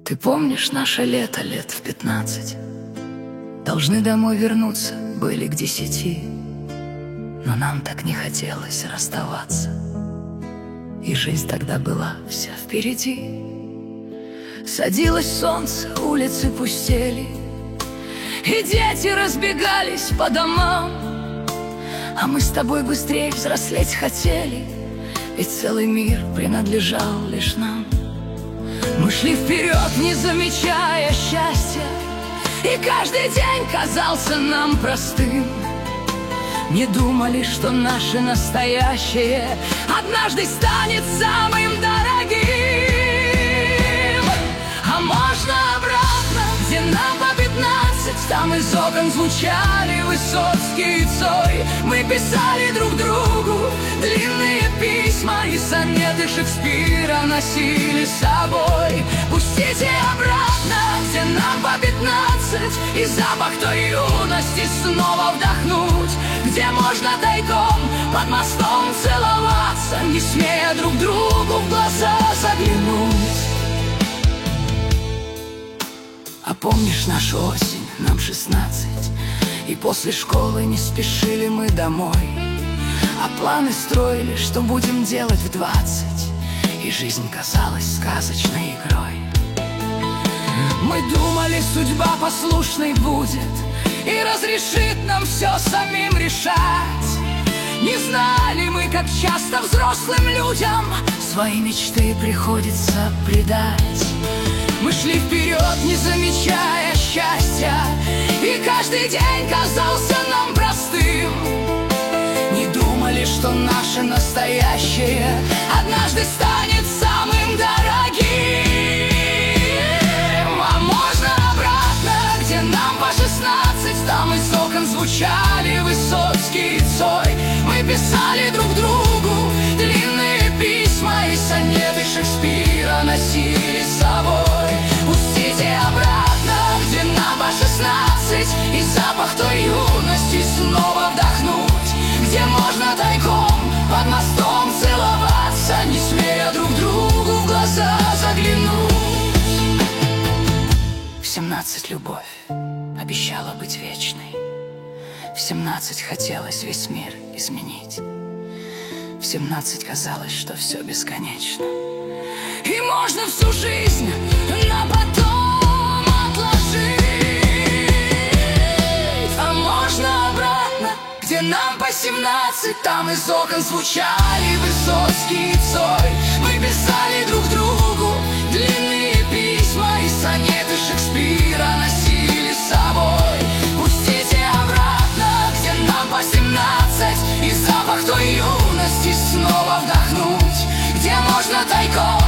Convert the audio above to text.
Ты помнишь наше лето лет в 15? Должны домой вернуться, были к 10, но нам так не хотелось расставаться. И жизнь тогда была вся впереди. Садилось солнце, улицы пустели, и дети разбегались по домам. А мы с тобой быстрее взрослеть хотели, ведь целый мир принадлежал лишь нам. Мы шли вперед, не замечая счастья, и каждый день казался нам простым. Не думали, что наше настоящее однажды станет самым дорогим. А можно обратно, где нам по 15, там из окон звучали Высоцкий и Цой. Мы писали друг другу длинные письма, и сонеты Шекспира носили с собой. Пустите обратно, где нам по 15, и запах той юности снова вдохнуть, где можно тайком под мостом целоваться, не смея друг другу в глаза заглянуть. А помнишь нашу осень, нам 16, и после школы не спешили мы домой, а планы строили, что будем делать в 20, и жизнь казалась сказочной игрой. Мы думали, судьба послушной будет и разрешит нам все самим решать. Не знали мы, как часто взрослым людям свои мечты приходится предать. Мы шли вперед, не замечая счастья, и каждый день казался нам простым. Не думали, что наше настоящее однажды станет самым дорогим. А можно обратно, где нам по 16, там из окон звучали Высоцкий и Цой. Мы писали друг другу длинные письма, и сонеты Шекспира носили с собой. Пустите обратно, где нам по 16, и запах той юности снова вдохнуть, где можно тайком под мостом целоваться, не смея друг другу в глаза заглянуть. В 17 любовь обещала быть вечной, в 17 хотелось весь мир изменить, в 17 казалось, что все бесконечно, и можно всю жизнь на потом отложить. А можно обратно, где нам по 17, там из окон звучали Высоцкий и Цой. Мы писали друг другу длинные письма, и сонеты Шекспира носили с собой. Пустите обратно, где нам по 17, и запах той юности снова вдохнуть, где можно тайком